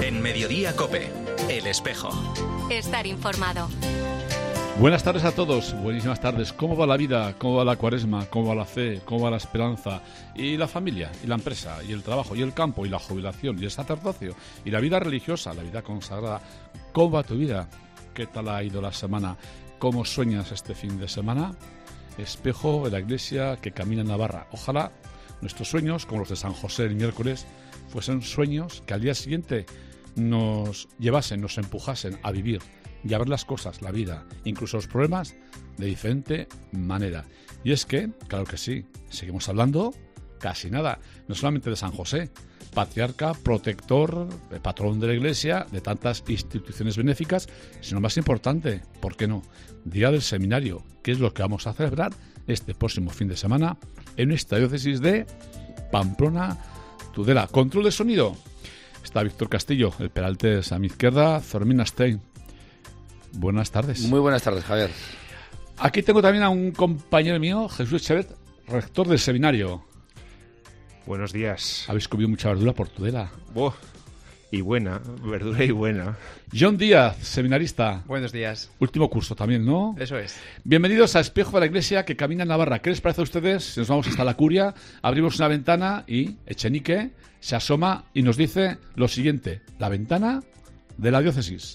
En Mediodía COPE, El Espejo. Estar informado. Buenas tardes a todos, buenísimas tardes. ¿Cómo va la vida? ¿Cómo va la cuaresma? ¿Cómo va la fe? ¿Cómo va la esperanza? Y la familia, y la empresa, y el trabajo, y el campo, y la jubilación, y el sacerdocio, y la vida religiosa, la vida consagrada. ¿Cómo va tu vida? ¿Qué tal ha ido la semana? ¿Cómo sueñas este fin de semana? Espejo de la Iglesia que camina en Navarra. Ojalá nuestros sueños, como los de San José el miércoles, fuesen sueños que al día siguiente nos llevasen, nos empujasen a vivir y a ver las cosas, la vida, incluso los problemas, de diferente manera. Y es que, claro que sí, seguimos hablando casi nada, no solamente de San José, patriarca, protector, patrón de la Iglesia, de tantas instituciones benéficas, sino más importante, ¿por qué no?, Día del Seminario, que es lo que vamos a celebrar este próximo fin de semana en nuestra diócesis de Pamplona, Tudela. Control de sonido. Está Víctor Castillo, el peraltés a mi izquierda, Fermín Stein. Buenas tardes. Muy buenas tardes, Javier. Aquí tengo también a un compañero mío, Jesús Chevet, rector del seminario. Buenos días. Habéis comido mucha verdura por Tudela. Y buena, verdura y buena. John Díaz, seminarista. Buenos días. Último curso también, ¿no? Eso es. Bienvenidos a Espejo de la Iglesia que camina en Navarra. ¿Qué les parece a ustedes? Si nos vamos hasta la curia, abrimos una ventana y Echenique se asoma y nos dice lo siguiente: la ventana de la diócesis.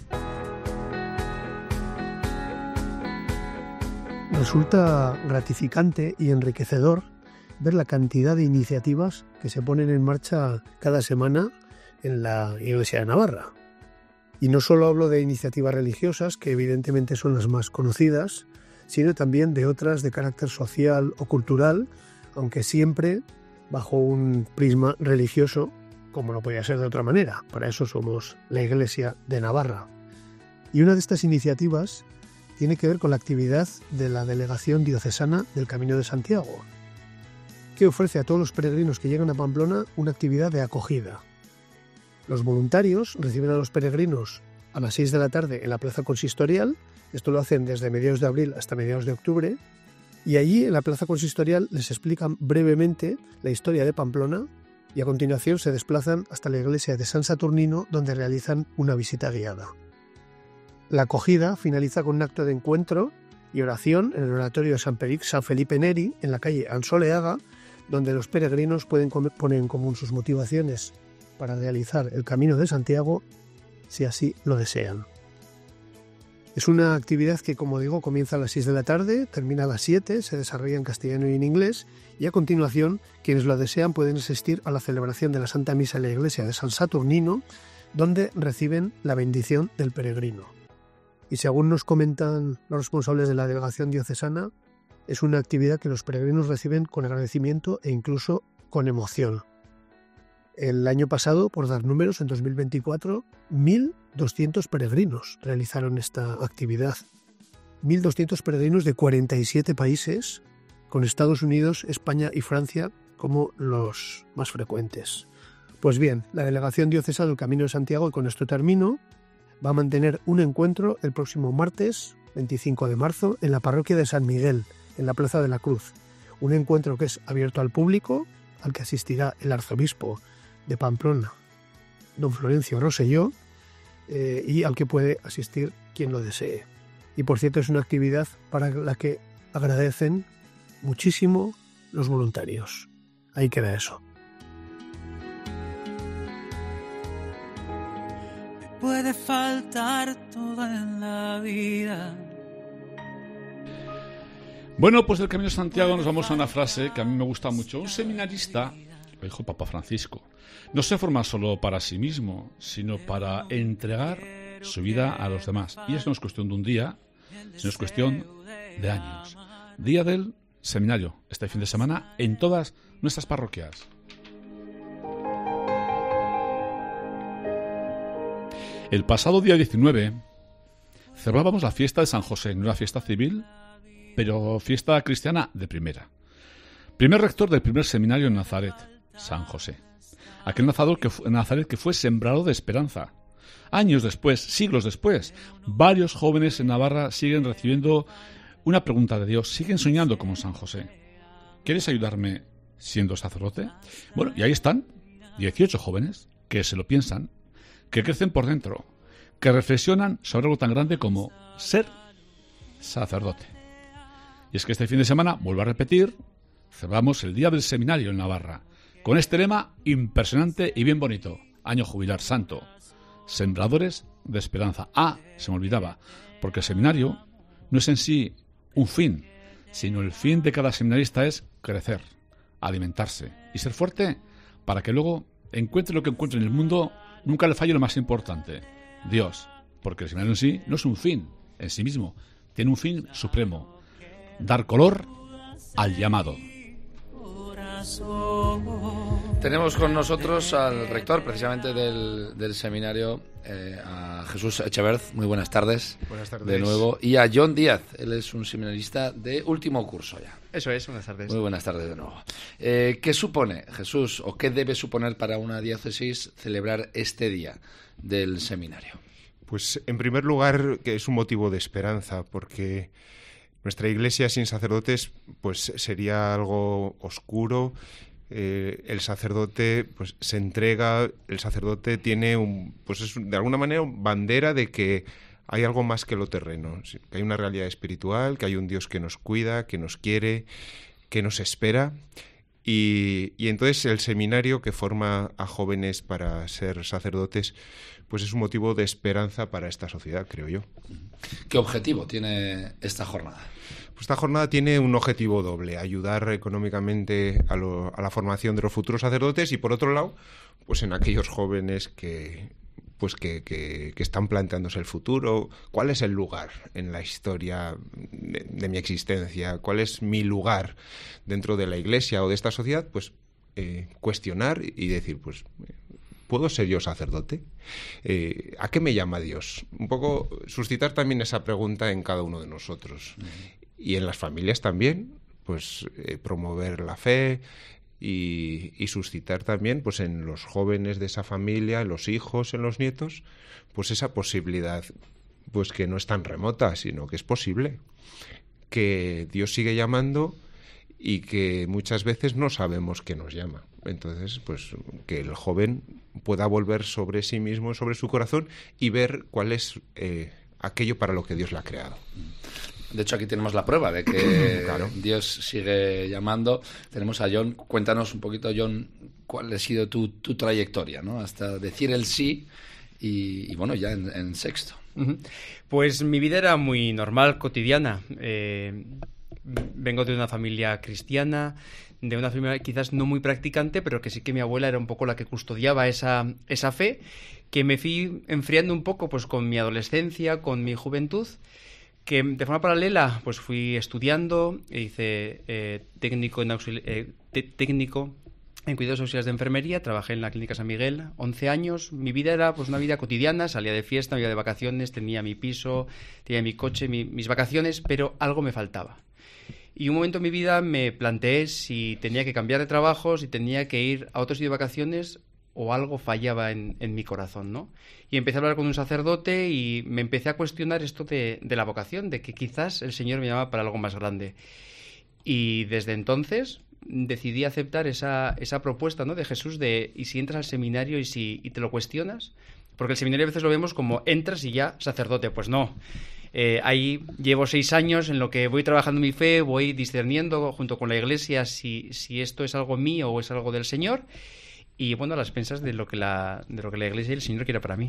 Resulta gratificante y enriquecedor ver la cantidad de iniciativas que se ponen en marcha cada semana en la Iglesia de Navarra. Y no solo hablo de iniciativas religiosas, que evidentemente son las más conocidas, sino también de otras de carácter social o cultural, aunque siempre bajo un prisma religioso, como no podía ser de otra manera. Para eso somos la Iglesia de Navarra. Y una de estas iniciativas tiene que ver con la actividad de la Delegación Diocesana del Camino de Santiago, que ofrece a todos los peregrinos que llegan a Pamplona una actividad de acogida. Los voluntarios reciben a los peregrinos a las 6 de la tarde en la plaza consistorial. Esto lo hacen desde mediados de abril hasta mediados de octubre. Y allí, en la plaza consistorial, les explican brevemente la historia de Pamplona y a continuación se desplazan hasta la iglesia de San Saturnino, donde realizan una visita guiada. La acogida finaliza con un acto de encuentro y oración en el oratorio de San Felipe Neri, en la calle Ansoleaga, donde los peregrinos pueden poner en común sus motivaciones para realizar el Camino de Santiago, si así lo desean. Es una actividad que, como digo, comienza a las 6 de la tarde, termina a las 7, se desarrolla en castellano y en inglés, y a continuación, quienes lo desean pueden asistir a la celebración de la Santa Misa en la iglesia de San Saturnino, donde reciben la bendición del peregrino. Y según nos comentan los responsables de la delegación diocesana, es una actividad que los peregrinos reciben con agradecimiento e incluso con emoción. El año pasado, por dar números, en 2024, 1.200 peregrinos realizaron esta actividad. 1.200 peregrinos de 47 países, con Estados Unidos, España y Francia como los más frecuentes. Pues bien, la Delegación Diocesana del Camino de Santiago, y con esto termino, va a mantener un encuentro el próximo martes, 25 de marzo, en la parroquia de San Miguel, en la Plaza de la Cruz. Un encuentro que es abierto al público, al que asistirá el arzobispo de Pamplona, don Florencio Rosselló, y al que puede asistir quien lo desee. Y por cierto, es una actividad para la que agradecen muchísimo los voluntarios. Ahí queda eso. Me puede faltar todo en la vida. Bueno, pues del Camino de Santiago nos vamos a una frase que a mí me gusta mucho. Un seminarista, lo dijo Papa Francisco, no se forma solo para sí mismo, sino para entregar su vida a los demás. Y eso no es cuestión de un día, sino es cuestión de años. Día del Seminario, este fin de semana, en todas nuestras parroquias. El pasado día 19 celebrábamos la fiesta de San José, no una fiesta civil, pero fiesta cristiana de primera. Primer rector del primer seminario en Nazaret, San José. Aquel Nazaret que fue sembrado de esperanza. Años después, siglos después, varios jóvenes en Navarra siguen recibiendo una pregunta de Dios, siguen soñando como San José. ¿Quieres ayudarme siendo sacerdote? Bueno, y ahí están, 18 jóvenes que se lo piensan, que crecen por dentro, que reflexionan sobre algo tan grande como ser sacerdote. Y es que este fin de semana, vuelvo a repetir, celebramos el Día del Seminario en Navarra, con este lema impresionante y bien bonito: Año Jubilar Santo, Sembradores de Esperanza. Se me olvidaba, porque el seminario no es en sí un fin, sino el fin de cada seminarista es crecer, alimentarse y ser fuerte para que luego encuentre lo que encuentre en el mundo, nunca le falle lo más importante: Dios, porque el seminario en sí no es un fin en sí mismo, tiene un fin supremo: dar color al llamado. Tenemos con nosotros al rector precisamente del seminario, a Jesús Echevert. Muy buenas tardes. Buenas tardes. De nuevo. Y a John Díaz, él es un seminarista de último curso ya. Eso es, buenas tardes. Muy buenas tardes de nuevo. ¿Qué supone, Jesús, o qué debe suponer para una diócesis celebrar este día del seminario? Pues en primer lugar, que es un motivo de esperanza, porque nuestra iglesia sin sacerdotes pues sería algo oscuro. El sacerdote pues se entrega, el sacerdote tiene pues es de alguna manera bandera de que hay algo más que lo terreno, que hay una realidad espiritual, que hay un Dios que nos cuida, que nos quiere, que nos espera. Y entonces el seminario que forma a jóvenes para ser sacerdotes pues es un motivo de esperanza para esta sociedad, creo yo. ¿Qué objetivo tiene esta jornada? Pues esta jornada tiene un objetivo doble: ayudar económicamente a la formación de los futuros sacerdotes y, por otro lado, pues en aquellos jóvenes que están planteándose el futuro. ¿Cuál es el lugar en la historia de mi existencia? ¿Cuál es mi lugar dentro de la Iglesia o de esta sociedad? Pues cuestionar y decir, pues, ¿puedo ser yo sacerdote? ¿A qué me llama Dios? Un poco suscitar también esa pregunta en cada uno de nosotros. Y en las familias también, pues promover la fe y suscitar también pues en los jóvenes de esa familia, en los hijos, en los nietos, pues esa posibilidad pues que no es tan remota, sino que es posible, que Dios sigue llamando y que muchas veces no sabemos que nos llama. Entonces, pues que el joven pueda volver sobre sí mismo, sobre su corazón, y ver cuál es aquello para lo que Dios le ha creado. De hecho, aquí tenemos la prueba de que claro. Dios sigue llamando. Tenemos a John. Cuéntanos un poquito, John, cuál ha sido tu trayectoria, ¿no? Hasta decir el sí y bueno, ya en sexto. Uh-huh. Pues mi vida era muy normal, cotidiana. Vengo de una familia cristiana, de una familia quizás no muy practicante, pero que sí que mi abuela era un poco la que custodiaba esa fe, que me fui enfriando un poco pues con mi adolescencia, con mi juventud, que de forma paralela pues fui estudiando, hice técnico en cuidados auxiliares de enfermería, trabajé en la Clínica San Miguel 11 años. Mi vida era pues una vida cotidiana, salía de fiesta, me iba de vacaciones, tenía mi piso, tenía mi coche, mis vacaciones, pero algo me faltaba. Y un momento en mi vida me planteé si tenía que cambiar de trabajo, si tenía que ir a otro sitio de vacaciones, o algo fallaba en mi corazón, ¿no? Y empecé a hablar con un sacerdote y me empecé a cuestionar esto de la vocación, de que quizás el Señor me llamaba para algo más grande. Y desde entonces decidí aceptar esa propuesta, ¿no?, de Jesús de ¿y si entras al seminario y te lo cuestionas? Porque el seminario a veces lo vemos como entras y ya sacerdote. Pues no. Ahí llevo 6 años en lo que voy trabajando mi fe, voy discerniendo junto con la Iglesia si esto es algo mío o es algo del Señor. Y bueno, a las expensas de lo que la Iglesia y el Señor quiera para mí.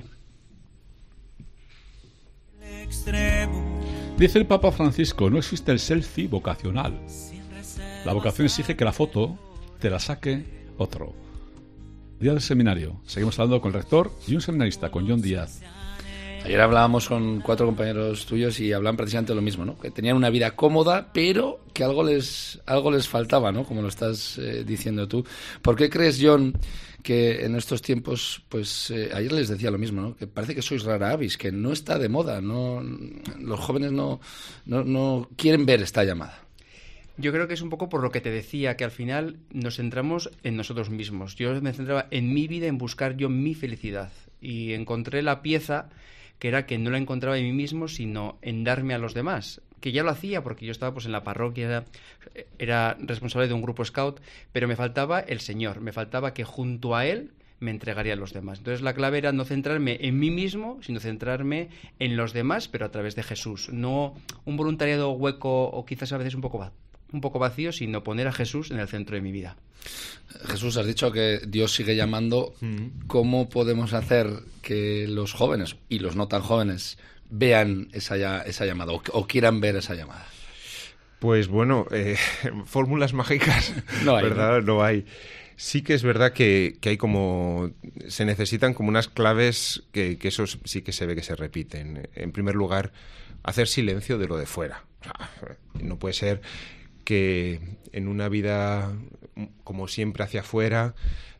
Dice el Papa Francisco: no existe el selfie vocacional. La vocación exige que la foto te la saque otro. Día del seminario. Seguimos hablando con el rector y un seminarista, con John Díaz. Ayer hablábamos con 4 compañeros tuyos y hablaban precisamente lo mismo, ¿no? Que tenían una vida cómoda, pero que algo les faltaba, ¿no? Como lo estás diciendo tú. ¿Por qué crees, John, que en estos tiempos, pues ayer les decía lo mismo, ¿no? Que parece que sois rara avis, que no está de moda, no, los jóvenes no quieren ver esta llamada? Yo creo que es un poco por lo que te decía, que al final nos centramos en nosotros mismos. Yo me centraba en mi vida, en buscar yo mi felicidad. Y encontré la pieza que era que no la encontraba en mí mismo, sino en darme a los demás. Que ya lo hacía porque yo estaba pues en la parroquia, era responsable de un grupo scout, pero me faltaba el Señor. Me faltaba que junto a Él me entregaría a los demás. Entonces la clave era no centrarme en mí mismo, sino centrarme en los demás, pero a través de Jesús. No un voluntariado hueco o quizás a veces un poco vacío, sino poner a Jesús en el centro de mi vida. Jesús, has dicho que Dios sigue llamando. ¿Cómo podemos hacer que los jóvenes y los no tan jóvenes vean esa llamada o quieran ver esa llamada? Pues bueno, fórmulas mágicas, no hay, ¿verdad? No hay. Sí que es verdad que hay como... Se necesitan como unas claves que eso sí que se ve que se repiten. En primer lugar, hacer silencio de lo de fuera. O sea, no puede ser que en una vida como siempre hacia afuera,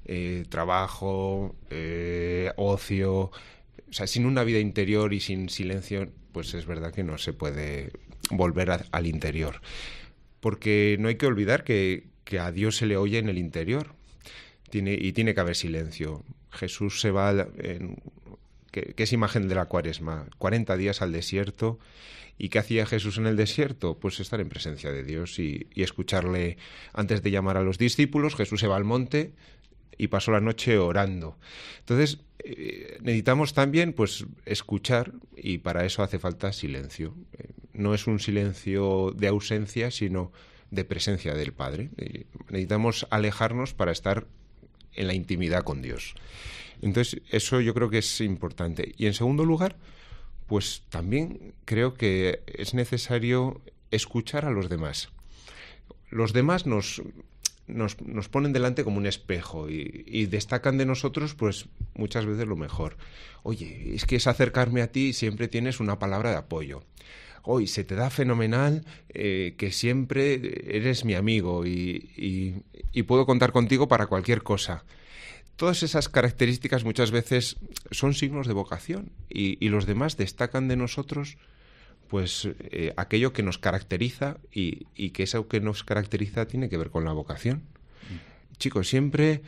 trabajo, ocio, o sea, sin una vida interior y sin silencio, pues es verdad que no se puede volver al interior. Porque no hay que olvidar que a Dios se le oye en el interior. Tiene que haber silencio. Jesús se va, que es imagen de la Cuaresma, 40 días al desierto. ¿Y qué hacía Jesús en el desierto? Pues estar en presencia de Dios y escucharle. Antes de llamar a los discípulos, Jesús se va al monte y pasó la noche orando. Entonces, necesitamos también pues escuchar, y para eso hace falta silencio. No es un silencio de ausencia, sino de presencia del Padre. Necesitamos alejarnos para estar en la intimidad con Dios. Entonces, eso yo creo que es importante. Y en segundo lugar, pues también creo que es necesario escuchar a los demás. Los demás nos ponen delante como un espejo y destacan de nosotros pues muchas veces lo mejor. Oye, es que es acercarme a ti y siempre tienes una palabra de apoyo. Hoy se te da fenomenal, que siempre eres mi amigo y puedo contar contigo para cualquier cosa. Todas esas características muchas veces son signos de vocación y los demás destacan de nosotros pues aquello que nos caracteriza y que eso que nos caracteriza tiene que ver con la vocación. Chicos, siempre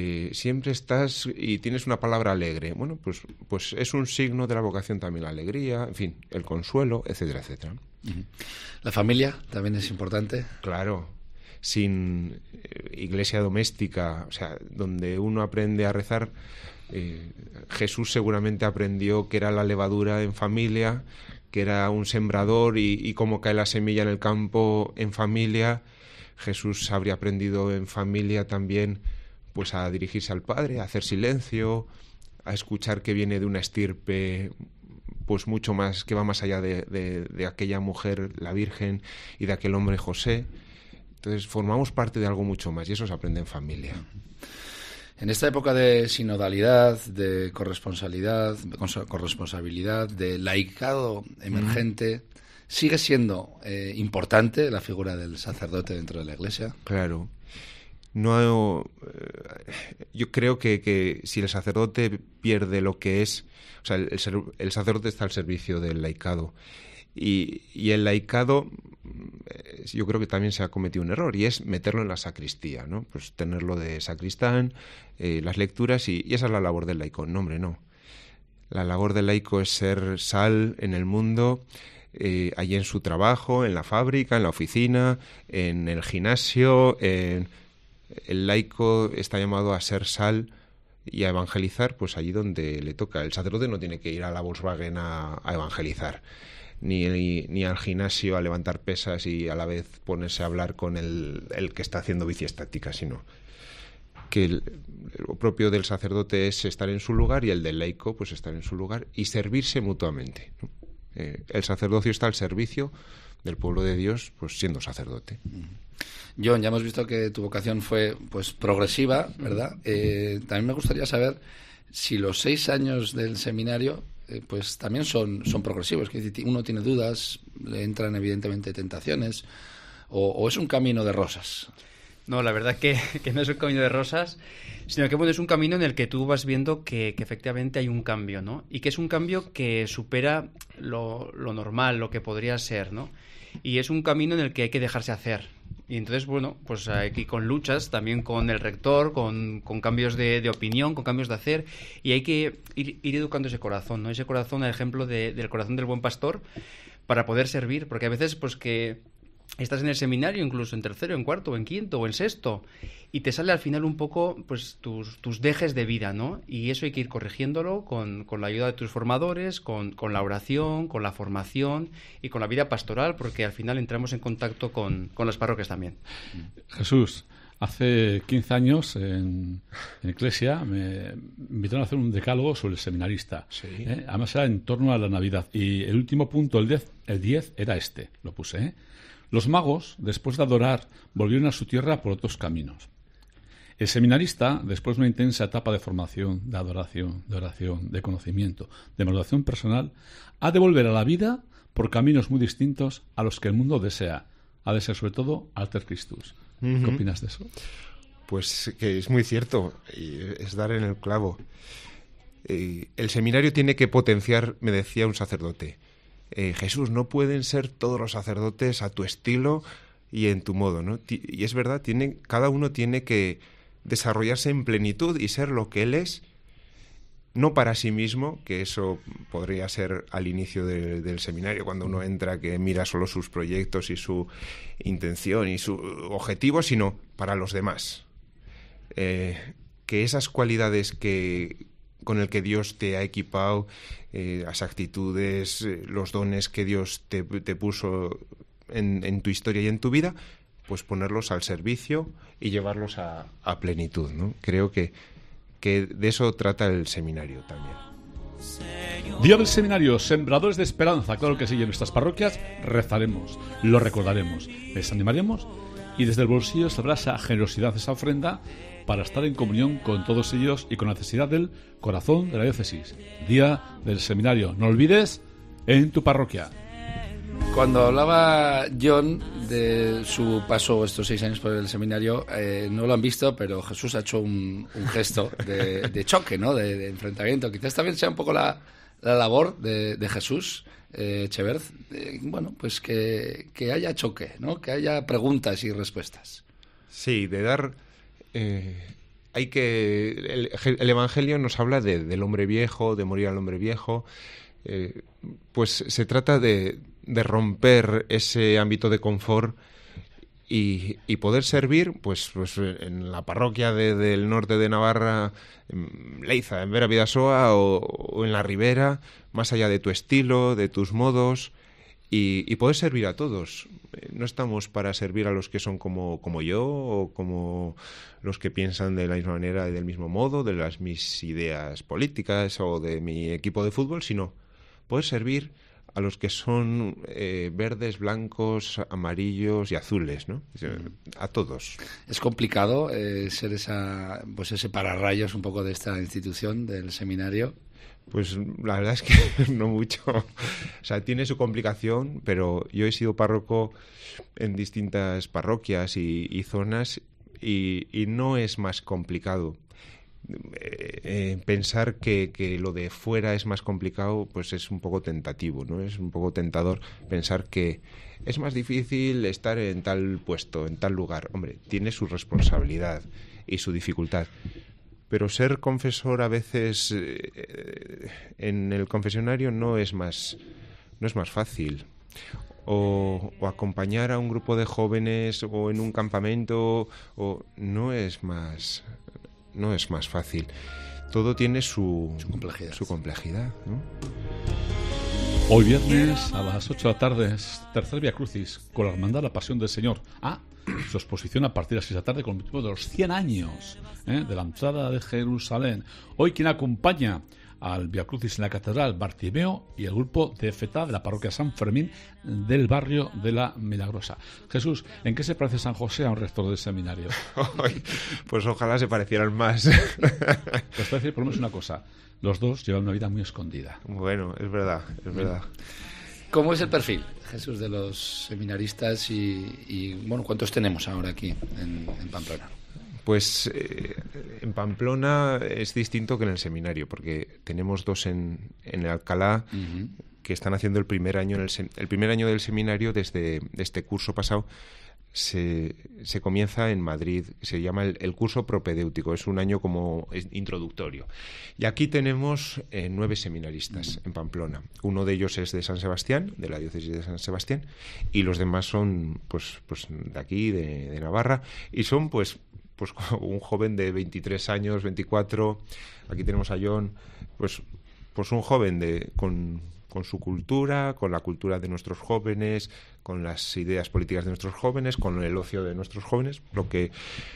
estás y tienes una palabra alegre. Bueno, pues es un signo de la vocación también la alegría, en fin, el consuelo, etcétera, etcétera. ¿La familia también es importante? Claro. Sin iglesia doméstica, o sea, donde uno aprende a rezar, Jesús seguramente aprendió que era la levadura en familia, que era un sembrador y cómo cae la semilla en el campo en familia. Jesús habría aprendido en familia también pues a dirigirse al Padre, a hacer silencio, a escuchar que viene de una estirpe pues mucho más, que va más allá de aquella mujer, la Virgen, y de aquel hombre José. Entonces formamos parte de algo mucho más y eso se aprende en familia. En esta época de sinodalidad, de corresponsabilidad, de laicado emergente, ¿sigue siendo importante la figura del sacerdote dentro de la Iglesia? Claro. Yo creo que si el sacerdote pierde lo que es... O sea, el sacerdote está al servicio del laicado. Y el laicado, yo creo que también se ha cometido un error, y es meterlo en la sacristía, ¿no? Pues tenerlo de sacristán, las lecturas, y esa es la labor del laico. No, hombre, no. La labor del laico es ser sal en el mundo, allí en su trabajo, en la fábrica, en la oficina, en el gimnasio. El laico está llamado a ser sal y a evangelizar pues allí donde le toca. El sacerdote no tiene que ir a la Volkswagen a evangelizar. Ni al gimnasio a levantar pesas y a la vez ponerse a hablar con el que está haciendo bici estática, sino que lo propio del sacerdote es estar en su lugar y el del laico pues estar en su lugar y servirse mutuamente, ¿no? El sacerdocio está al servicio del pueblo de Dios, pues siendo sacerdote. John, ya hemos visto que tu vocación fue pues progresiva, ¿verdad? También me gustaría saber si los 6 años del seminario pues también son progresivos, que uno tiene dudas, le entran evidentemente tentaciones, o es un camino de rosas. No, la verdad que no es un camino de rosas, sino que bueno, es un camino en el que tú vas viendo que efectivamente hay un cambio, ¿no? Y que es un cambio que supera lo normal, lo que podría ser, ¿no? Y es un camino en el que hay que dejarse hacer. Y entonces, bueno, pues aquí con luchas, también con el rector, con cambios de opinión, con cambios de hacer, y hay que ir educando ese corazón, ¿no? Ese corazón, al ejemplo del corazón del buen pastor, para poder servir, porque a veces pues que estás en el seminario, incluso en tercero, en cuarto, en quinto o en sexto, y te sale al final un poco pues tus dejes de vida, ¿no? Y eso hay que ir corrigiéndolo con la ayuda de tus formadores, con la oración, con la formación y con la vida pastoral, porque al final entramos en contacto con las parroquias también. Jesús, hace 15 años en Iglesia me invitaron a hacer un decálogo sobre el seminarista. Sí. Además era en torno a la Navidad. Y el último punto, el 10, era este, lo puse. Los magos, después de adorar, volvieron a su tierra por otros caminos. El seminarista, después de una intensa etapa de formación, de adoración, de oración, de conocimiento, de maduración personal, ha de volver a la vida por caminos muy distintos a los que el mundo desea. Ha de ser, sobre todo, alter Christus. ¿Qué opinas de eso? Pues que es muy cierto, y es dar en el clavo. El seminario tiene que potenciar, me decía un sacerdote, Jesús, no pueden ser todos los sacerdotes a tu estilo y en tu modo, ¿no? Y es verdad, cada uno tiene que desarrollarse en plenitud y ser lo que él es, no para sí mismo, que eso podría ser al inicio del seminario, cuando uno entra, que mira solo sus proyectos y su intención y su objetivo, sino para los demás. Que esas cualidades con el que Dios te ha equipado, las actitudes, los dones que Dios te puso en tu historia y en tu vida, pues ponerlos al servicio y llevarlos a plenitud, ¿no? Creo que de eso trata el seminario también. Día del seminario, sembradores de esperanza, claro que sí, en nuestras parroquias rezaremos, lo recordaremos, les animaremos y desde el bolsillo saldrá esa generosidad, esa ofrenda para estar en comunión con todos ellos y con la necesidad del corazón de la diócesis. Día del seminario, no olvides, en tu parroquia. Cuando hablaba John de su paso estos 6 años por el seminario, no lo han visto, pero Jesús ha hecho un gesto de choque, ¿no? De enfrentamiento. Quizás también sea un poco la labor de Jesús, Chevert, bueno, pues que haya choque, ¿no? Que haya preguntas y respuestas. Sí, de dar... hay que... El Evangelio nos habla del hombre viejo, de morir al hombre viejo. Pues se trata de romper ese ámbito de confort y poder servir pues en la parroquia del norte de Navarra, en Leiza, en Vera Bidasoa o en la Ribera, más allá de tu estilo, de tus modos, y poder servir a todos. No estamos para servir a los que son como yo o como los que piensan de la misma manera y del mismo modo, de mis ideas políticas o de mi equipo de fútbol, sino poder servir a los que son verdes, blancos, amarillos y azules, ¿no? A todos. Es complicado ser ese pararrayos un poco de esta institución, del seminario. Pues la verdad es que no mucho. O sea, tiene su complicación, pero yo he sido párroco en distintas parroquias y zonas y no es más complicado. Pensar que lo de fuera es más complicado, pues es un poco tentativo, ¿no? Es un poco tentador pensar que es más difícil estar en tal puesto, en tal lugar. Hombre, tiene su responsabilidad y su dificultad. Pero ser confesor a veces en el confesionario no es más fácil. O acompañar a un grupo de jóvenes o en un campamento no es más fácil. Todo tiene su complejidad, ¿no? Hoy viernes a las 8 de la tarde es tercer Vía Crucis con la Hermandad de la Pasión del Señor. Su exposición a partir de las 6 de la tarde con motivo de los 100 años de la entrada de Jerusalén. Hoy quien acompaña al Vía Crucis en la Catedral, Bartimeo y el grupo de FETA de la Parroquia San Fermín del barrio de la Milagrosa. Jesús, ¿en qué se parece San José a un rector del seminario? Pues ojalá se parecieran más. Pues te voy a decir por lo menos una cosa. Los dos llevan una vida muy escondida. Bueno, es verdad. ¿Cómo es el perfil, Jesús, de los seminaristas y bueno, cuántos tenemos ahora aquí en Pamplona? Pues en Pamplona es distinto que en el seminario, porque tenemos 2 en el Alcalá que están haciendo el primer año del seminario desde este curso pasado. se comienza en Madrid, se llama el curso propedéutico, es un año como introductorio. Y aquí tenemos 9 seminaristas en Pamplona. Uno de ellos es de San Sebastián, de la diócesis de San Sebastián, y los demás son pues de aquí, de Navarra, y son pues un joven de 23 años, 24. Aquí tenemos a John, pues un joven con su cultura, con la cultura de nuestros jóvenes, con las ideas políticas de nuestros jóvenes, con el ocio de nuestros jóvenes, lo que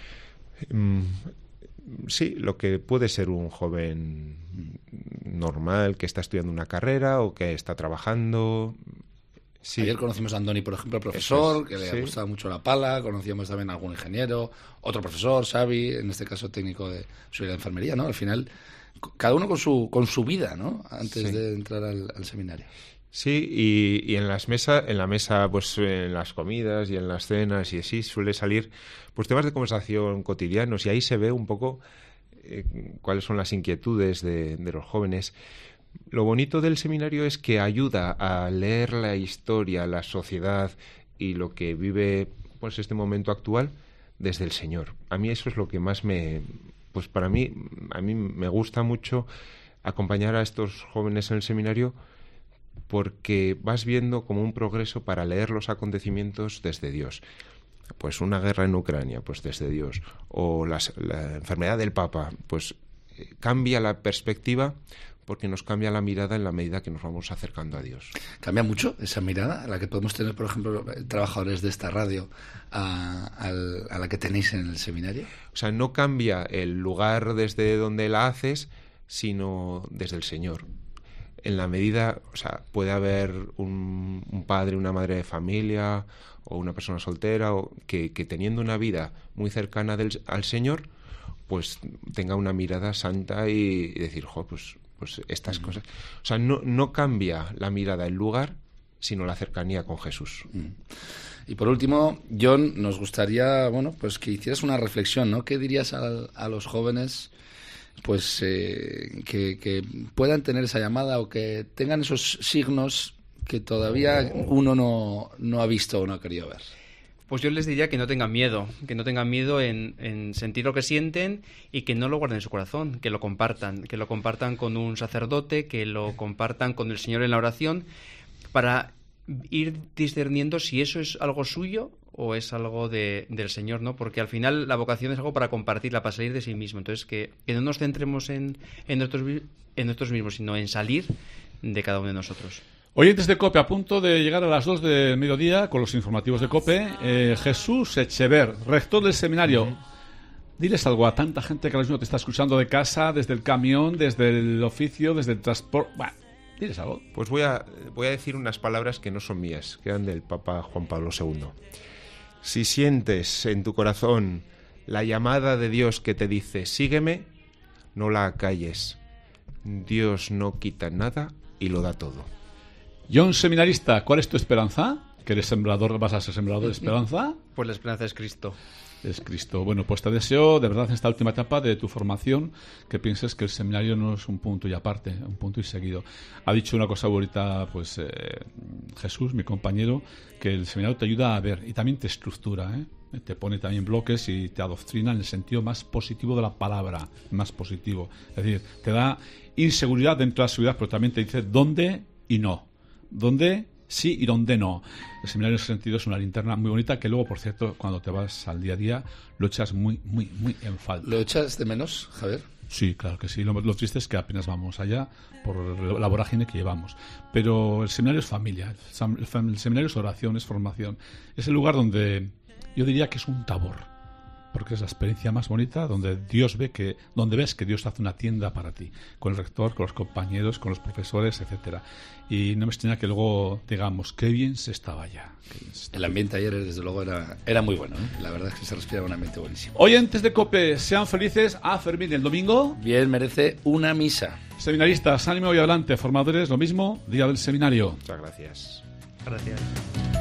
puede ser un joven normal que está estudiando una carrera o que está trabajando. Sí. Ayer conocimos a Andoni, por ejemplo, profesor, que le gustaba mucho la pala. Conocíamos también a algún ingeniero, otro profesor, Xavi, en este caso técnico de enfermería, ¿no? Al final, cada uno con su vida, ¿no? Antes de entrar al seminario. Sí, y en la mesa, pues en las comidas y en las cenas y así suele salir pues temas de conversación cotidianos, y ahí se ve un poco cuáles son las inquietudes de los jóvenes. Lo bonito del seminario es que ayuda a leer la historia, la sociedad y lo que vive pues este momento actual desde el Señor. A mí eso es lo que más a mí me gusta mucho acompañar a estos jóvenes en el seminario, porque vas viendo como un progreso para leer los acontecimientos desde Dios. Pues una guerra en Ucrania, pues desde Dios. O la enfermedad del Papa, pues cambia la perspectiva, porque nos cambia la mirada en la medida que nos vamos acercando a Dios. ¿Cambia mucho esa mirada, la que podemos tener, por ejemplo, trabajadores de esta radio, a la que tenéis en el seminario? O sea, no cambia el lugar desde donde la haces, sino desde el Señor. En la medida, o sea, puede haber un padre, una madre de familia o una persona soltera que teniendo una vida muy cercana al Señor, pues tenga una mirada santa y decir, pues estas cosas. O sea, no cambia la mirada el lugar, sino la cercanía con Jesús. Y por último, John, nos gustaría, pues que hicieras una reflexión, ¿no? ¿Qué dirías a los jóvenes, pues que puedan tener esa llamada o que tengan esos signos que todavía uno no ha visto o no ha querido ver? Pues yo les diría que no tengan miedo en sentir lo que sienten y que no lo guarden en su corazón, que lo compartan con un sacerdote, que lo compartan con el Señor en la oración, para ir discerniendo si eso es algo suyo o es algo del Señor, ¿no? Porque al final la vocación es algo para compartirla, para salir de sí mismo. Entonces que no nos centremos en nosotros mismos, sino en salir de cada uno de nosotros. Oyentes de COPE, a punto de llegar a las 2 del mediodía con los informativos de COPE. Jesús Echever, rector del seminario. Diles algo a tanta gente que ahora mismo te está escuchando de casa, desde el camión, desde el oficio, desde el transporte. Bueno, diles algo. Pues voy a decir unas palabras que no son mías, que eran del Papa Juan Pablo II. Si sientes en tu corazón la llamada de Dios que te dice, sígueme, no la acalles. Dios no quita nada y lo da todo. John, seminarista, ¿cuál es tu esperanza? ¿Que eres sembrador, vas a ser sembrador de esperanza? Pues la esperanza es Cristo. Es Cristo. Bueno, pues te deseo, de verdad, en esta última etapa de tu formación, que pienses que el seminario no es un punto y aparte, un punto y seguido. Ha dicho una cosa bonita, pues, Jesús, mi compañero, que el seminario te ayuda a ver y también te estructura, te pone también bloques y te adoctrina en el sentido más positivo de la palabra, más positivo. Es decir, te da inseguridad dentro de la seguridad, pero también te dice dónde y no. ¿Dónde sí y dónde no? El seminario en ese sentido es una linterna muy bonita que luego, por cierto, cuando te vas al día a día, lo echas muy, muy, muy en falta. ¿Lo echas de menos, Javier? Sí, claro que sí. Lo triste es que apenas vamos allá por la vorágine que llevamos. Pero el seminario es familia, el seminario es oración, es formación. Es el lugar donde yo diría que es un tabor, porque es la experiencia más bonita donde ves que Dios hace una tienda para ti, con el rector, con los compañeros, con los profesores, etcétera. Y no me extraña que luego digamos, qué bien se estaba allá. El ambiente ayer, desde luego, era muy bueno, ¿eh? La verdad es que se respiraba un ambiente buenísimo. Oyentes de COPE, sean felices. Fermín, el domingo. Bien, merece una misa. Seminaristas, ánimo y adelante. Formadores, lo mismo, día del seminario. Muchas gracias. Gracias.